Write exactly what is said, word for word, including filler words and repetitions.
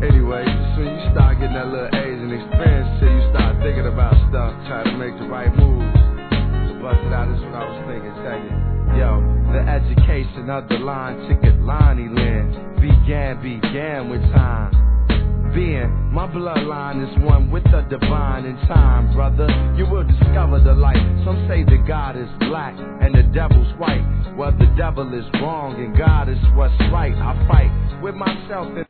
Anyway, just when you start getting that little age and experience till you start thinking about stuff, try to make the right moves. So bust it out, this is what I was thinking, check it. Yo, the education of the line ticket line he lend began, began with time. Being my bloodline is one with the divine in time, brother. You will discover the light. Some say that God is black and the devil's white. Well, the devil is wrong and God is what's right. I fight with myself and